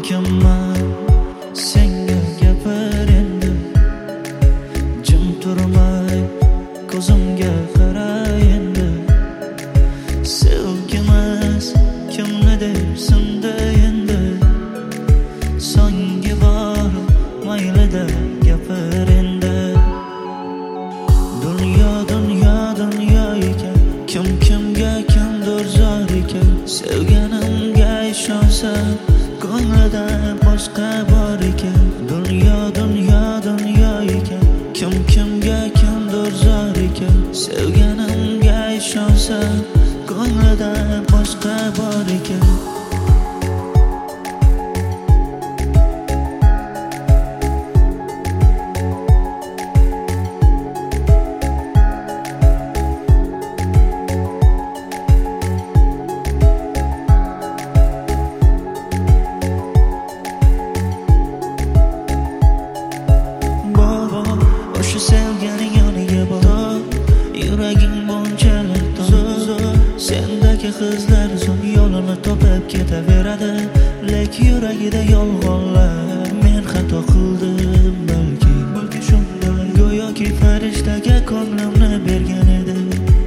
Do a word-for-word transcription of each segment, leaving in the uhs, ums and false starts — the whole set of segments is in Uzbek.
kimman senga gapir endi, jim turmay ko'zimga qara endi. Sevgimiz kimni debsin-da endi, so'nggi bor maylida gapir endi. Dunyo dunyo dunyo ekan, kim kimga kimdir zor ekan. Sevganimga ishonsam ko'nglida boshqa bor ekan. Dunyo dunyo dunyo ekan, kim kimga kimdir zor ekan. Sevganimga ishonsam ko'nglida boshqa bor ekan. O'sha sevganing yoniga bor, yuraging bunchalik to'zir. Sendagi qizlar so'ng yo'lini topib ketaveradi, lek yuragida yolg'onlar. Men xato qildim balki, balki shundan go'yoki farishtaga ko'nglimni bergan edi.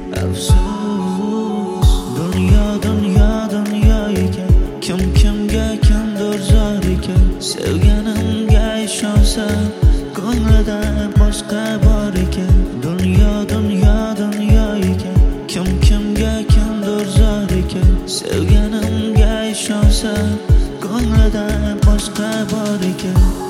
Afsus, dunyo dunyo dunyo ekan, kim kimga kimdir zor ekan. Sevganimga ishonsam ko'nglida boshqa bor ekan. Dunyo dunyo dunyo ekan, kim kimga kimdir zor ekan. Sevganimga ishonsam ko'nglida boshqa bor ekan.